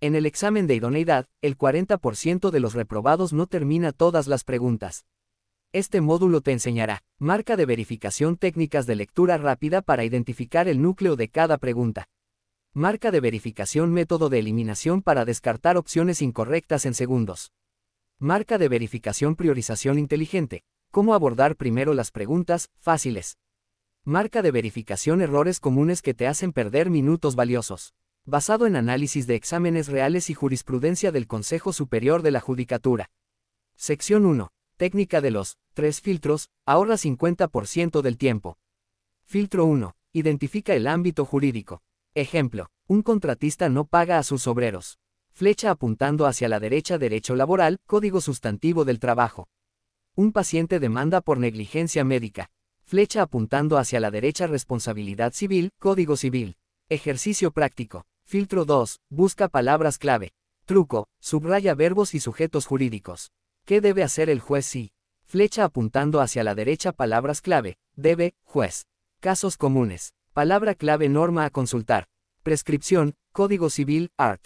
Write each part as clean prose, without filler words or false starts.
En el examen de idoneidad, el 40% de los reprobados no termina todas las preguntas. Este módulo te enseñará: marca de verificación, técnicas de lectura rápida para identificar el núcleo de cada pregunta. Marca de verificación, método de eliminación para descartar opciones incorrectas en segundos. Marca de verificación, priorización inteligente, cómo abordar primero las preguntas fáciles. Marca de verificación, errores comunes que te hacen perder minutos valiosos. Basado en análisis de exámenes reales y jurisprudencia del Consejo Superior de la Judicatura. Sección 1. Técnica de los 3 filtros, ahorra 50% del tiempo. Filtro 1. Identifica el ámbito jurídico. Ejemplo: un contratista no paga a sus obreros. Flecha apuntando hacia la derecha, derecho laboral, Código Sustantivo del Trabajo. Un paciente demanda por negligencia médica. Flecha apuntando hacia la derecha, responsabilidad civil, Código Civil. Ejercicio práctico. Filtro 2. Busca palabras clave. Truco: subraya verbos y sujetos jurídicos. ¿Qué debe hacer el juez si? Flecha apuntando hacia la derecha, palabras clave: debe, juez. Casos comunes. Palabra clave: norma a consultar. Prescripción: Código Civil, art.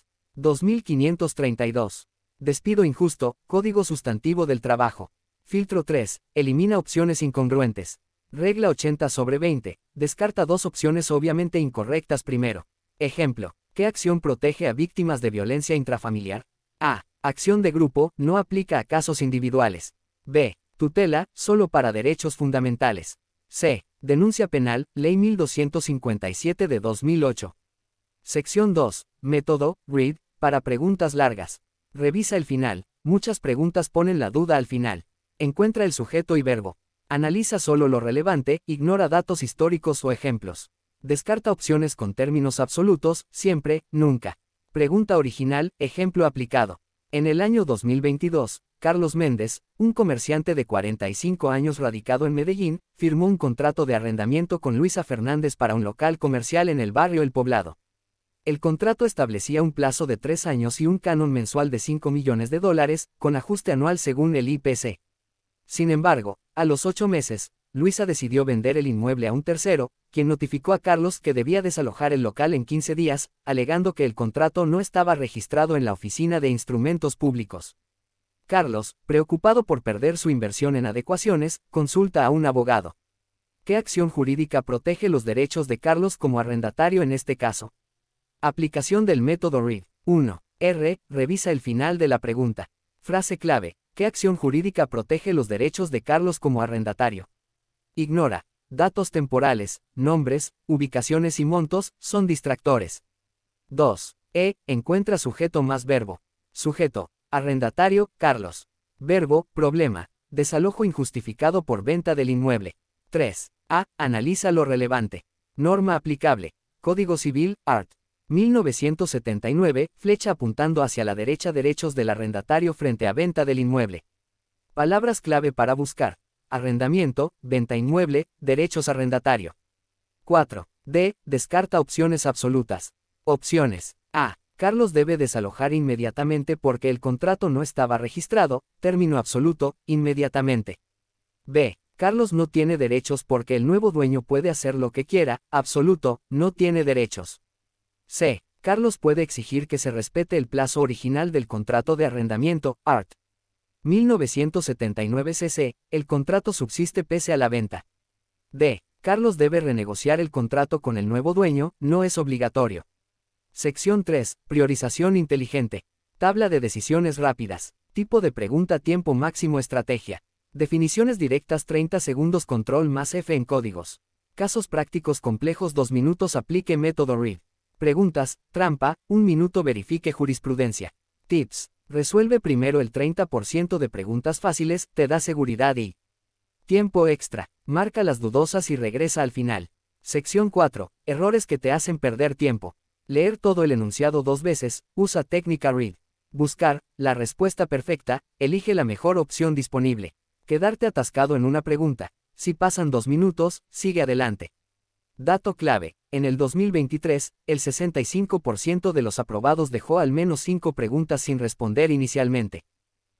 2532. Despido injusto, Código Sustantivo del Trabajo. Filtro 3. Elimina opciones incongruentes. Regla 80/20. Descarta dos opciones obviamente incorrectas primero. Ejemplo: ¿qué acción protege a víctimas de violencia intrafamiliar? A. Acción de grupo, no aplica a casos individuales. B. Tutela, solo para derechos fundamentales. C. Denuncia penal, Ley 1257 de 2008. Sección 2. Método, read, para preguntas largas. Revisa el final. Muchas preguntas ponen la duda al final. Encuentra el sujeto y verbo. Analiza solo lo relevante, ignora datos históricos o ejemplos. Descarta opciones con términos absolutos, siempre, nunca. Pregunta original, ejemplo aplicado. En el año 2022, Carlos Méndez, un comerciante de 45 años radicado en Medellín, firmó un contrato de arrendamiento con Luisa Fernández para un local comercial en el barrio El Poblado. El contrato establecía un plazo de 3 años y un canon mensual de $5 millones, con ajuste anual según el IPC. Sin embargo, a los 8 meses, Luisa decidió vender el inmueble a un tercero, quien notificó a Carlos que debía desalojar el local en 15 días, alegando que el contrato no estaba registrado en la Oficina de Instrumentos Públicos. Carlos, preocupado por perder su inversión en adecuaciones, consulta a un abogado. ¿Qué acción jurídica protege los derechos de Carlos como arrendatario en este caso? Aplicación del método read. 1. R. Revisa el final de la pregunta. Frase clave: ¿qué acción jurídica protege los derechos de Carlos como arrendatario? Ignora. Datos temporales, nombres, ubicaciones y montos, son distractores. 2. Encuentra sujeto más verbo. Sujeto: arrendatario, Carlos. Verbo: problema, desalojo injustificado por venta del inmueble. 3. Analiza lo relevante. Norma aplicable. Código Civil, art. 1979, flecha apuntando hacia la derecha, derechos del arrendatario frente a venta del inmueble. Palabras clave para buscar: arrendamiento, venta inmueble, derechos arrendatario. 4. Descarta opciones absolutas. Opciones: A. Carlos debe desalojar inmediatamente porque el contrato no estaba registrado, término absoluto, inmediatamente. B. Carlos no tiene derechos porque el nuevo dueño puede hacer lo que quiera, absoluto, no tiene derechos. C. Carlos puede exigir que se respete el plazo original del contrato de arrendamiento, art. 1979 cc, el contrato subsiste pese a la venta. D. Carlos debe renegociar el contrato con el nuevo dueño, no es obligatorio. Sección 3. Priorización inteligente. Tabla de decisiones rápidas. Tipo de pregunta: tiempo máximo, estrategia. Definiciones directas: 30 segundos, control más F en códigos. Casos prácticos complejos: 2 minutos, aplique método read. Preguntas: trampa: 1 minuto, verifique jurisprudencia. Tips: resuelve primero el 30% de preguntas fáciles, te da seguridad y tiempo extra. Marca las dudosas y regresa al final. Sección 4. Errores que te hacen perder tiempo. Leer todo el enunciado 2 veces, usa técnica read. Buscar la respuesta perfecta, elige la mejor opción disponible. Quedarte atascado en una pregunta: si pasan 2 minutos, sigue adelante. Dato clave: en el 2023, el 65% de los aprobados dejó al menos 5 preguntas sin responder inicialmente.